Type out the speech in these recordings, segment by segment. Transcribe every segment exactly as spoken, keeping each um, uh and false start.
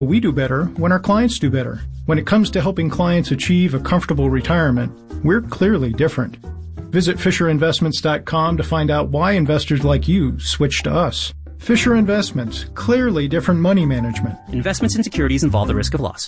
We do better when our clients do better. When it comes to helping clients achieve a comfortable retirement, we're clearly different. Visit Fisher Investments dot com to find out why investors like you switch to us. Fisher Investments, clearly different money management. Investments in securities involve the risk of loss.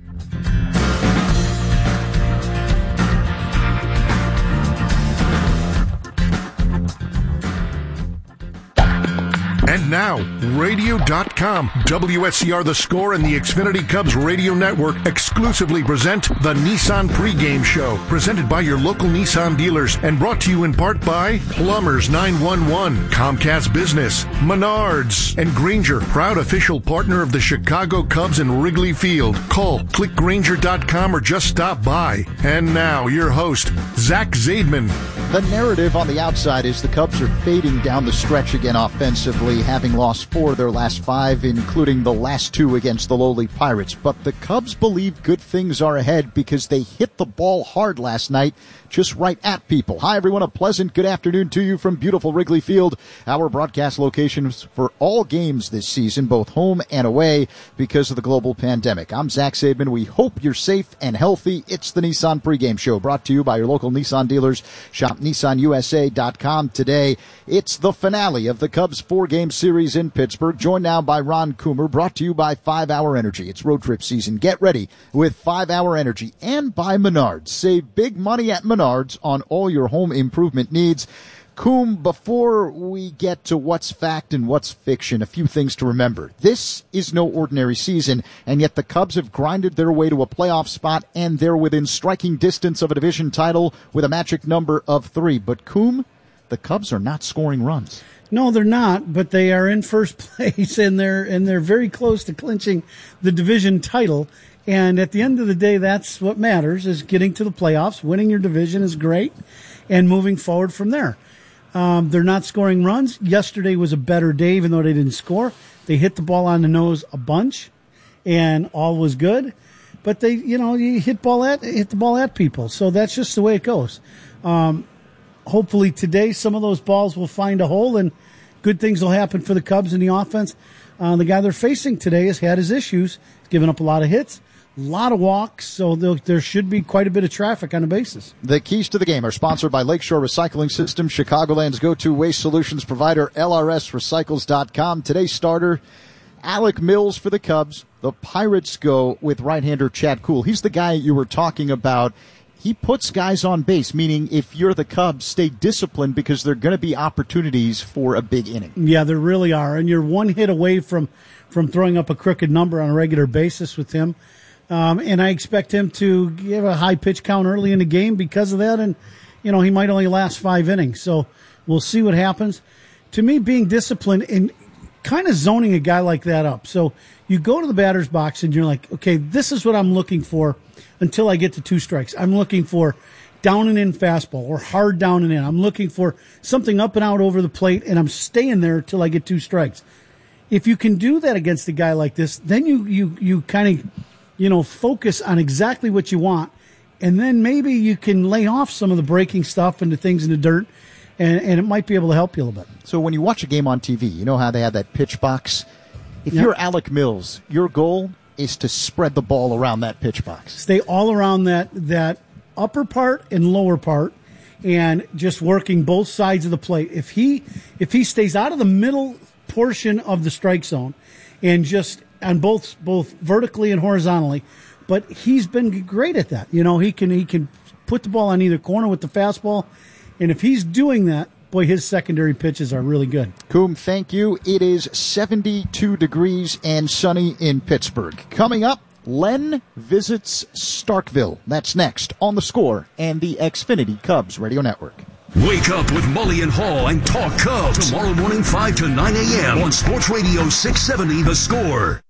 And now, radio dot com, W S C R The Score, and the Xfinity Cubs Radio Network exclusively present the Nissan Pregame Show, presented by your local Nissan dealers and brought to you in part by Plumbers nine one one, Comcast Business, Menards, and Grainger, proud official partner of the Chicago Cubs in Wrigley Field. Call, click Grainger dot com, or just stop by. And now, your host, Zach Zaidman. The narrative on the outside is the Cubs are fading down the stretch again offensively, having lost four of their last five, including the last two against the lowly Pirates. But the Cubs believe good things are ahead because they hit the ball hard last night, just right at people. Hi, everyone. A pleasant good afternoon to you from beautiful Wrigley Field, our broadcast locations for all games this season, both home and away, because of the global pandemic. I'm Zach Zaidman. We hope you're safe and healthy. It's the Nissan Pregame Show, brought to you by your local Nissan dealers. Shop Nissan U S A dot com today. It's the finale of the Cubs four-game series in Pittsburgh. Joined now by Ron Coomer, brought to you by five hour Energy. It's road trip season. Get ready with five hour Energy, and by Menards. Save big money at Menards on all your home improvement needs. Coom, before we get to what's fact and what's fiction, a few things to remember. This is no ordinary season, and yet the Cubs have grinded their way to a playoff spot, and they're within striking distance of a division title with a magic number of three. But Coom, the Cubs are not scoring runs. No, they're not, but they are in first place, and they're and they're very close to clinching the division title. And at the end of the day, that's what matters, is getting to the playoffs. Winning your division is great, and moving forward from there. Um, they're not scoring runs. Yesterday was a better day, even though they didn't score. They hit the ball on the nose a bunch, and all was good. But they, you know, you hit ball at hit the ball at people, so that's just the way it goes. Um, hopefully today, some of those balls will find a hole, and good things will happen for the Cubs in the offense. Uh, the guy they're facing today has had his issues. He's given up a lot of hits, a lot of walks, so there should be quite a bit of traffic on the bases. The keys to the game are sponsored by Lakeshore Recycling System, Chicagoland's go-to waste solutions provider, L R S recycles dot com. Today's starter, Alec Mills for the Cubs. The Pirates go with right-hander Chad Kuhl. He's the guy you were talking about. He puts guys on base, meaning if you're the Cubs, stay disciplined because there are going to be opportunities for a big inning. Yeah, there really are, and you're one hit away from, from throwing up a crooked number on a regular basis with him. Um, and I expect him to give a high pitch count early in the game because of that. And, you know, he might only last five innings. So we'll see what happens. To me, being disciplined and kind of zoning a guy like that up. So you go to the batter's box and you're like, okay, this is what I'm looking for until I get to two strikes. I'm looking for down and in fastball or hard down and in. I'm looking for something up and out over the plate, and I'm staying there until I get two strikes. If you can do that against a guy like this, then you, you, you kind of, you know, focus on exactly what you want, and then maybe you can lay off some of the breaking stuff and the things in the dirt, and, and it might be able to help you a little bit. So when you watch a game on T V, you know how they have that pitch box? If yep. you're Alec Mills, your goal is to spread the ball around that pitch box. Stay all around that, that upper part and lower part, and just working both sides of the plate. If he if he stays out of the middle portion of the strike zone and just on both both vertically and horizontally, but he's been great at that. You know, he can he can put the ball on either corner with the fastball, and if he's doing that, boy, his secondary pitches are really good. Coom, thank you. It is seventy-two degrees and sunny in Pittsburgh. Coming up, Len visits Starkville. That's next on The Score and the Xfinity Cubs Radio Network. Wake up with Mully and Hall and talk Cubs tomorrow morning five to nine a.m. on Sports Radio six seventy The Score.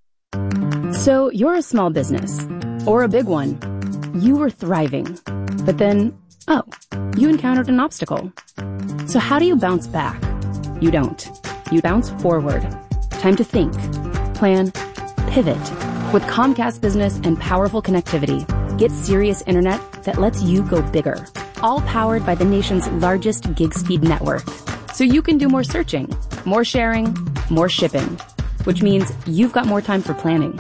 So you're a small business, or a big one. You were thriving, but then, oh, you encountered an obstacle. So how do you bounce back? You don't. You bounce forward. Time to think, plan, pivot. With Comcast Business and powerful connectivity, get serious internet that lets you go bigger. All powered by the nation's largest gig speed network. So you can do more searching, more sharing, more shipping. Which means you've got more time for planning,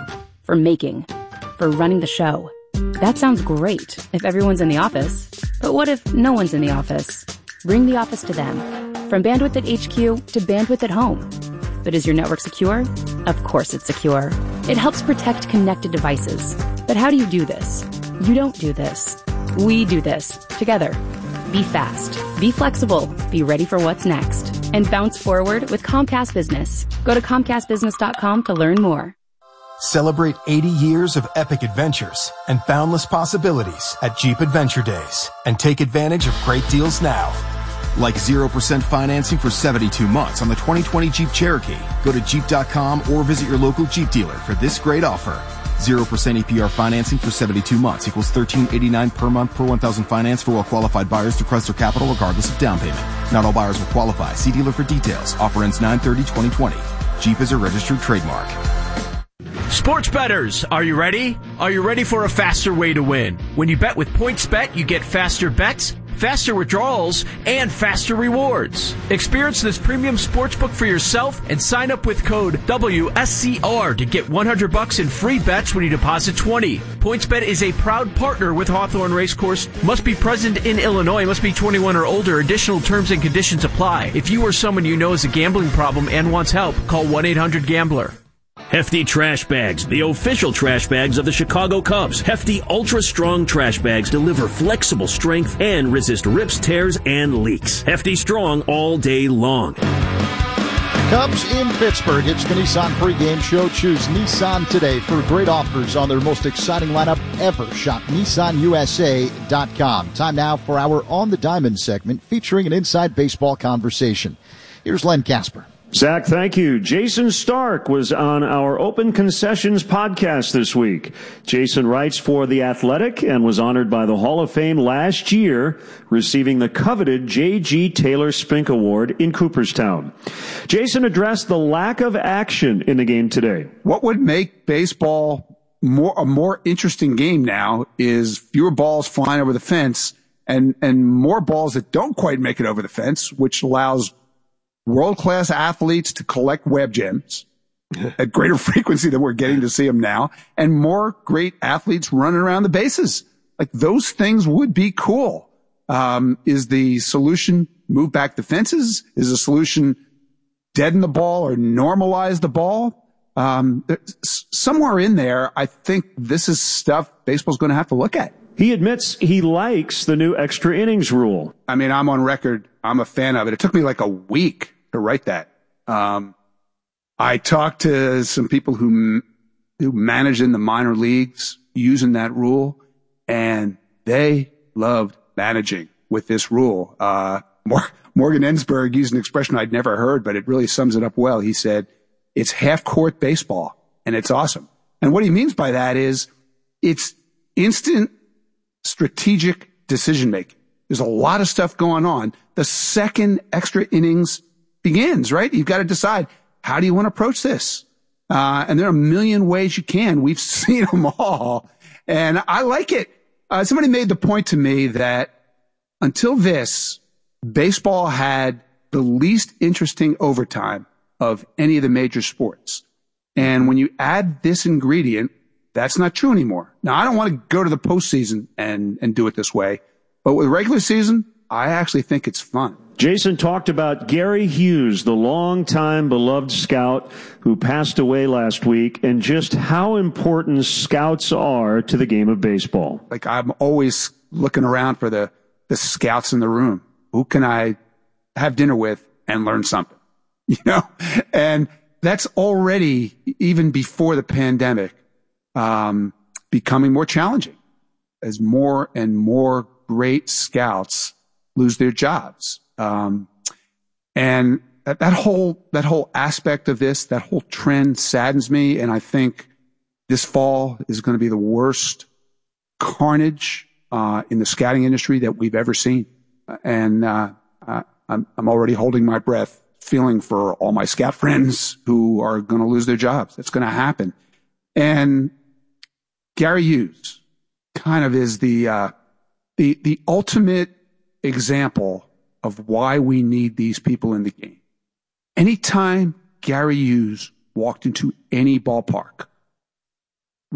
for making, for running the show. That sounds great if everyone's in the office. But what if no one's in the office? Bring the office to them. From bandwidth at H Q to bandwidth at home. But is your network secure? Of course it's secure. It helps protect connected devices. But how do you do this? You don't do this. We do this together. Be fast. Be flexible. Be ready for what's next. And bounce forward with Comcast Business. Go to Comcast Business dot com to learn more. Celebrate eighty years of epic adventures and boundless possibilities at Jeep Adventure Days and take advantage of great deals now. Like zero percent financing for seventy-two months on the twenty twenty Jeep Cherokee. Go to Jeep dot com or visit your local Jeep dealer for this great offer. zero percent A P R financing for seventy-two months equals thirteen eighty-nine per month per one thousand finance for well-qualified buyers through Chrysler Capital regardless of down payment. Not all buyers will qualify. See dealer for details. Offer ends nine thirty twenty twenty. Jeep is a registered trademark. Sports bettors, are you ready? Are you ready for a faster way to win? When you bet with PointsBet, you get faster bets, faster withdrawals, and faster rewards. Experience this premium sportsbook for yourself and sign up with code W S C R to get one hundred bucks in free bets when you deposit twenty. PointsBet is a proud partner with Hawthorne Racecourse. Must be present in Illinois. Must be twenty-one or older. Additional terms and conditions apply. If you or someone you know has a gambling problem and wants help, call one eight hundred gambler. Hefty Trash Bags, the official trash bags of the Chicago Cubs. Hefty Ultra Strong Trash Bags deliver flexible strength and resist rips, tears, and leaks. Hefty Strong all day long. Cubs in Pittsburgh. It's the Nissan pregame show. Choose Nissan today for great offers on their most exciting lineup ever. Shop Nissan U S A dot com. Time now for our On the Diamond segment featuring an inside baseball conversation. Here's Len Casper. Zach, thank you. Jason Stark was on our Open Concessions podcast this week. Jason writes for The Athletic and was honored by the Hall of Fame last year, receiving the coveted J G. Taylor Spink Award in Cooperstown. Jason addressed the lack of action in the game today. What would make baseball more a more interesting game now is fewer balls flying over the fence and, and more balls that don't quite make it over the fence, which allows world-class athletes to collect web gems at greater frequency than we're getting to see them now, and more great athletes running around the bases. Like, those things would be cool. Um, is the solution move back the fences? Is the solution deaden the ball or normalize the ball? Um, somewhere in there, I think this is stuff baseball's going to have to look at. He admits he likes the new extra innings rule. I mean, I'm on record. I'm a fan of it. It took me like a week to write that. Um, I talked to some people who, who manage in the minor leagues using that rule, and they loved managing with this rule. Uh, Morgan Ensberg used an expression I'd never heard, but it really sums it up well. He said, it's half court baseball, and it's awesome. And what he means by that is it's instant strategic decision making. There's a lot of stuff going on. The second extra innings begins, right? You've got to decide, how do you want to approach this? Uh, and there are a million ways you can. We've seen them all. And I like it. Uh, somebody made the point to me that until this, baseball had the least interesting overtime of any of the major sports. And when you add this ingredient, that's not true anymore. Now, I don't want to go to the postseason and, and do it this way, but with regular season, I actually think it's fun. Jason talked about Gary Hughes, the longtime beloved scout who passed away last week, and just how important scouts are to the game of baseball. Like, I'm always looking around for the, the scouts in the room. Who can I have dinner with and learn something? You know? And that's already, even before the pandemic, um, becoming more challenging as more and more great scouts lose their jobs. Um, and that, that whole, that whole aspect of this, that whole trend saddens me. And I think this fall is going to be the worst carnage, uh, in the scouting industry that we've ever seen. And, uh, uh I'm, I'm already holding my breath, feeling for all my scout friends who are going to lose their jobs. That's going to happen. And Gary Hughes kind of is the, uh, the, the ultimate example of why we need these people in the game. Anytime Gary Hughes walked into any ballpark,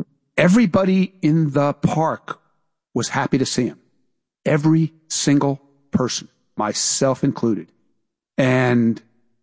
everybody in the park was happy to see him. Every single person, myself included. And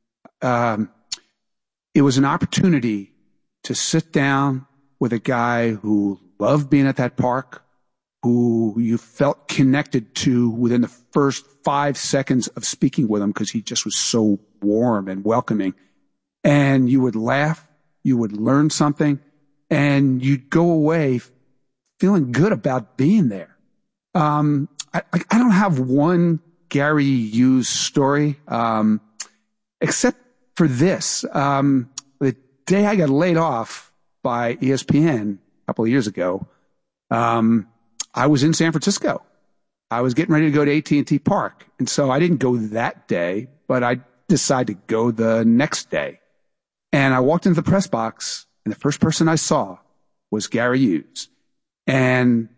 um, it was an opportunity to sit down with a guy who loved being at that park, who you felt connected to within the first five seconds of speaking with him because he just was so warm and welcoming. And you would laugh, you would learn something, and you'd go away feeling good about being there. Um, I, I don't have one Gary Hughes story, um, except for this. Um, the day I got laid off by E S P N a couple of years ago, um, I was in San Francisco. I was getting ready to go to A T and T Park. And so I didn't go that day, but I decided to go the next day. And I walked into the press box, and the first person I saw was Gary Hughes. And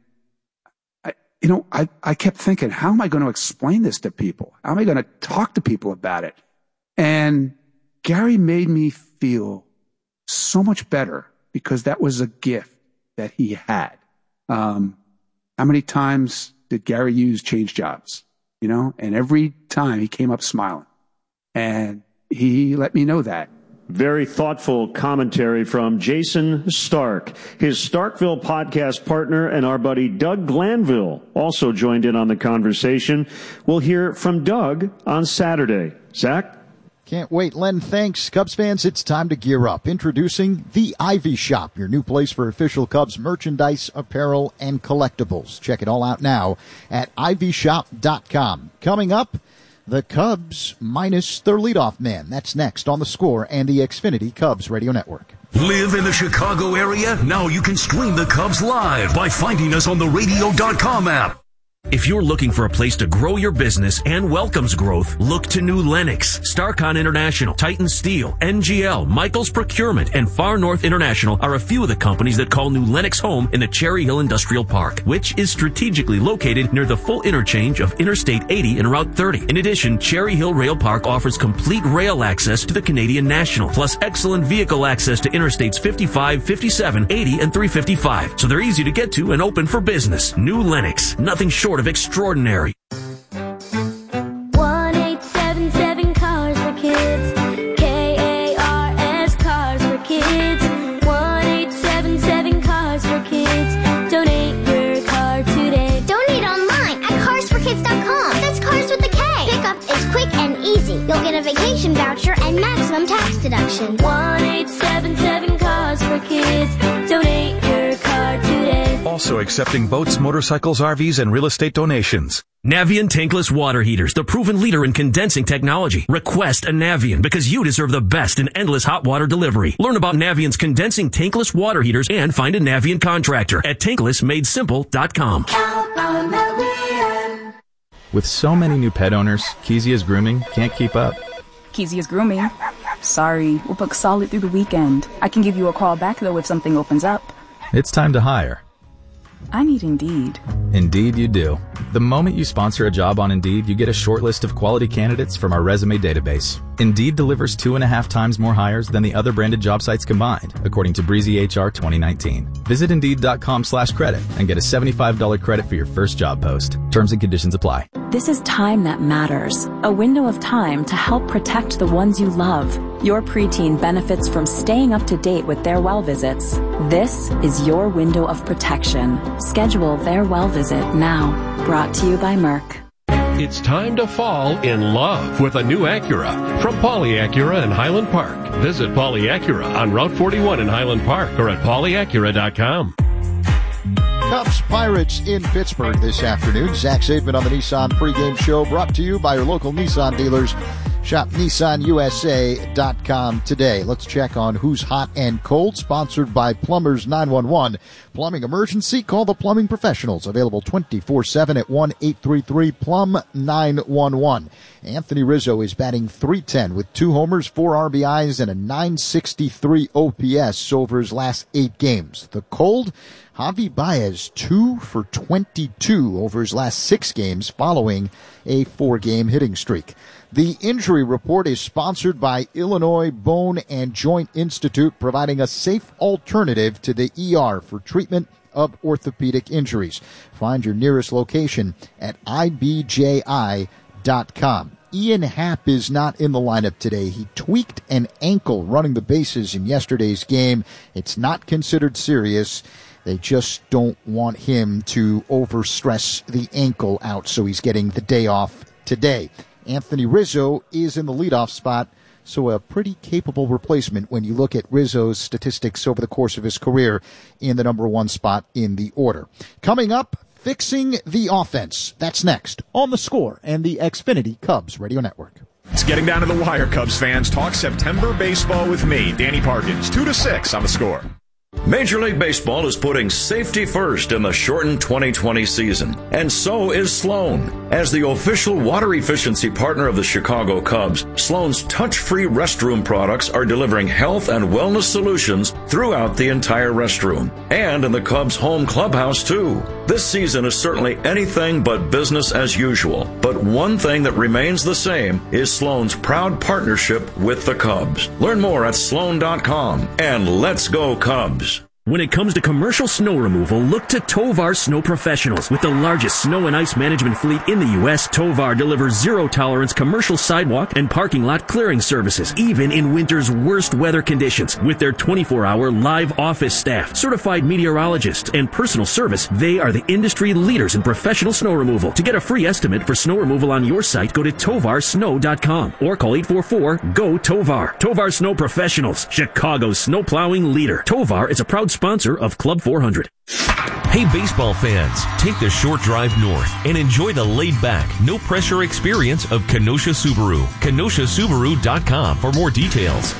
I, you know, I, I kept thinking, how am I going to explain this to people? How am I going to talk to people about it? And Gary made me feel so much better because that was a gift that he had. Um, how many times did Gary Hughes change jobs? You know, and every time he came up smiling, and he let me know that. Very thoughtful commentary from Jayson Stark. His Starkville podcast partner and our buddy Doug Glanville also joined in on the conversation. We'll hear from Doug on Saturday. Zach? Can't wait, Len. Thanks. Cubs fans, it's time to gear up. Introducing the Ivy Shop, your new place for official Cubs merchandise, apparel, and collectibles. Check it all out now at ivy shop dot com. Coming up, the Cubs minus their leadoff man. That's next on The Score and the Xfinity Cubs Radio Network. Live in the Chicago area? Now you can stream the Cubs live by finding us on the radio dot com app. If you're looking for a place to grow your business and welcomes growth, look to New Lennox. Starcon International, Titan Steel, N G L, Michaels Procurement, and Far North International are a few of the companies that call New Lennox home in the Cherry Hill Industrial Park, which is strategically located near the full interchange of Interstate eighty and Route thirty. In addition, Cherry Hill Rail Park offers complete rail access to the Canadian National, plus excellent vehicle access to Interstates fifty-five, fifty-seven, eighty, and three fifty-five. So they're easy to get to and open for business. New Lennox, nothing short of extraordinary. one eight seven seven Cars for Kids. K A R S Cars for Kids. one eight seven seven Cars for Kids. Donate your car today. Donate online at cars for kids dot com. That's cars with a K. Pickup is quick and easy. You'll get a vacation voucher and maximum tax deduction. one eight seven seven Cars for Kids. Donate your car today. Also accepting boats, motorcycles, R Vs, and real estate donations. Navien tankless water heaters, the proven leader in condensing technology. Request a Navien because you deserve the best in endless hot water delivery. Learn about Navien's condensing tankless water heaters and find a Navien contractor at tankless made simple dot com. With so many new pet owners, Kezia's Grooming can't keep up. Kezia's Grooming? Sorry, we'll book solid through the weekend. I can give you a call back, though, if something opens up. It's time to hire. I need Indeed. Indeed you do. The moment you sponsor a job on Indeed, you get a short list of quality candidates from our resume database. Indeed delivers two and a half times more hires than the other branded job sites combined, according to Breezy H R twenty nineteen. Visit Indeed.com slash credit and get a seventy-five dollars credit for your first job post. Terms and conditions apply. This is time that matters. A window of time to help protect the ones you love. Your preteen benefits from staying up to date with their well visits. This is your window of protection. Schedule their well visit now. Brought to you by Merck. It's time to fall in love with a new Acura from Pauley Acura in Highland Park. Visit Pauley Acura on Route forty-one in Highland Park or at pauley acura dot com. Cubs Pirates in Pittsburgh this afternoon. Zach Zaidman on the Nissan pregame show, brought to you by your local Nissan dealers. Shop Nissan U S A dot com today. Let's check on who's hot and cold, sponsored by Plumbers nine one one. Plumbing emergency, call the plumbing professionals. Available twenty-four seven at one eight three three plumb nine one one. Anthony Rizzo is batting three ten with two homers, four R B Is, and a nine sixty-three O P S over his last eight games. The cold, Javi Baez, two for twenty-two over his last six games following a four-game hitting streak. The injury report is sponsored by Illinois Bone and Joint Institute, providing a safe alternative to the E R for treatment of orthopedic injuries. Find your nearest location at I B J I dot com. Ian Happ is not in the lineup today. He tweaked an ankle running the bases in yesterday's game. It's not considered serious. They just don't want him to overstress the ankle out, so he's getting the day off today. Anthony Rizzo is in the leadoff spot, so a pretty capable replacement when you look at Rizzo's statistics over the course of his career in the number one spot in the order. Coming up, fixing the offense. That's next on The Score and the Xfinity Cubs Radio Network. It's getting down to the wire, Cubs fans. Talk September baseball with me, Danny Parkins, two to six on The Score. Major League Baseball is putting safety first in the shortened twenty twenty season, and so is Sloan. As the official water efficiency partner of the Chicago Cubs, Sloan's touch-free restroom products are delivering health and wellness solutions throughout the entire restroom, and in the Cubs' home clubhouse, too. This season is certainly anything but business as usual, but one thing that remains the same is Sloan's proud partnership with the Cubs. Learn more at sloan dot com, and let's go Cubs. When it comes to commercial snow removal, look to Tovar Snow Professionals. With the largest snow and ice management fleet in the U S, Tovar delivers zero-tolerance commercial sidewalk and parking lot clearing services, even in winter's worst weather conditions. With their twenty-four hour live office staff, certified meteorologists, and personal service, they are the industry leaders in professional snow removal. To get a free estimate for snow removal on your site, go to tovar snow dot com or call eight four four, G O, Tovar. Tovar Snow Professionals, Chicago's snow plowing leader. Tovar is a proud sponsor of Club four hundred. Hey baseball fans, take the short drive north and enjoy the laid-back, no-pressure experience of Kenosha Subaru. kenosha subaru dot com for more details.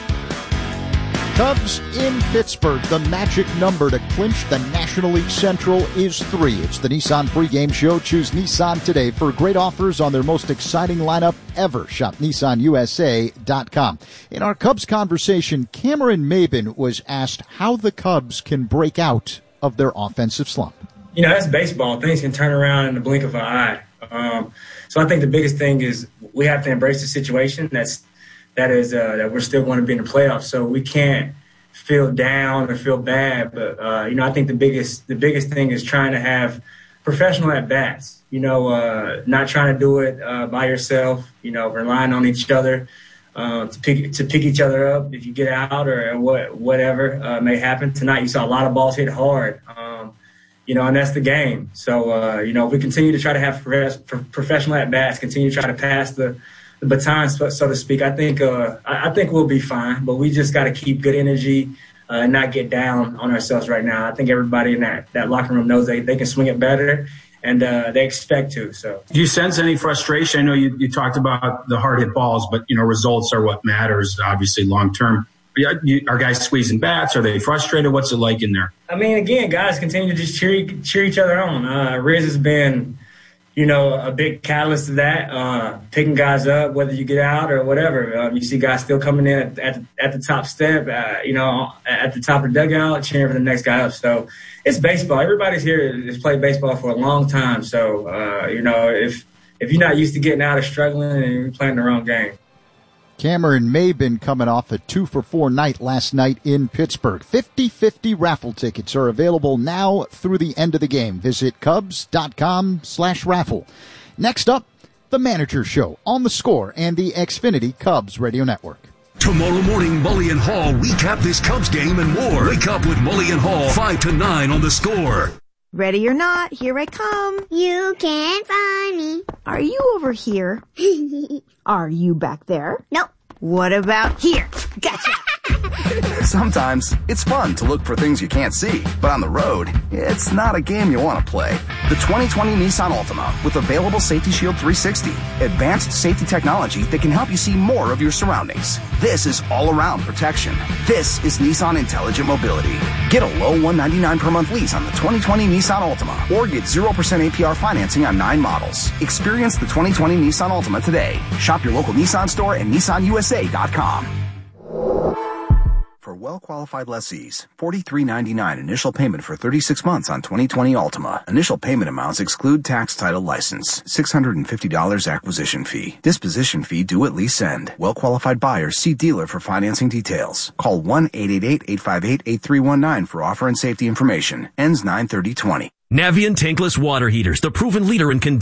Cubs in Pittsburgh. The magic number to clinch the National League Central is three. It's the Nissan pregame show. Choose Nissan today for great offers on their most exciting lineup ever. Shop Nissan U S A dot com. In our Cubs conversation, Cameron Maybin was asked how the Cubs can break out of their offensive slump. You know, that's baseball. Things can turn around in the blink of an eye. Um, so I think the biggest thing is we have to embrace the situation. That's That is uh, that we're still going to be in the playoffs, so we can't feel down or feel bad. But uh, you know, I think the biggest the biggest thing is trying to have professional at bats. You know, uh, not trying to do it uh, by yourself. You know, relying on each other uh, to pick to pick each other up if you get out or what whatever uh, may happen. Tonight, you saw a lot of balls hit hard. Um, you know, and that's the game. So uh, you know, if we continue to try to have prof- professional at bats, continue to try to pass the the baton, so to speak, I think uh, I think we'll be fine. But we just got to keep good energy uh, and not get down on ourselves right now. I think everybody in that, that locker room knows they, they can swing it better, and uh, they expect to. So, do you sense any frustration? I know you, you talked about the hard hit balls, but you know results are what matters, obviously long term. Are guys squeezing bats? Are they frustrated? What's it like in there? I mean, again, guys continue to just cheer cheer each other on. Uh, Riz has been, you know, a big catalyst to that, uh, picking guys up, whether you get out or whatever. Um, you see guys still coming in at, at, at the top step, uh, you know, at the top of the dugout, cheering for the next guy up. So it's baseball. Everybody's here has played baseball for a long time. So, uh, you know, if if you're not used to getting out or struggling, then you're playing the wrong game. Cameron Maybin coming off a two for four night last night in Pittsburgh. fifty-fifty raffle tickets are available now through the end of the game. Visit Cubs dot com slash raffle. Next up, The Manager Show on The Score and the Xfinity Cubs Radio Network. Tomorrow morning, Mully and Hall recap this Cubs game and more. Wake up with Mully and Hall, five to nine on The Score. Ready or not, here I come. You can't find me. Are you over here? Are you back there? Nope. What about here? Gotcha. Sometimes it's fun to look for things you can't see, but on the road, it's not a game you want to play. The twenty twenty Nissan Altima with available Safety Shield three sixty, advanced safety technology that can help you see more of your surroundings. This is all-around protection. This is Nissan Intelligent Mobility. Get a low one hundred ninety-nine dollars per month lease on the twenty twenty Nissan Altima, or get zero percent A P R financing on nine models. Experience the twenty twenty Nissan Altima today. Shop your local Nissan store and Nissan U S A dot com. For well-qualified lessees. forty-three ninety-nine initial payment for thirty-six months on twenty twenty Altima. Initial payment amounts exclude tax, title, license. six hundred fifty dollars acquisition fee. Disposition fee due at lease end. Well-qualified buyers see dealer for financing details. Call one eight eight eight, eight five eight, eight three one nine for offer and safety information. Ends nine thirty twenty. Navien tankless water heaters, the proven leader in condition.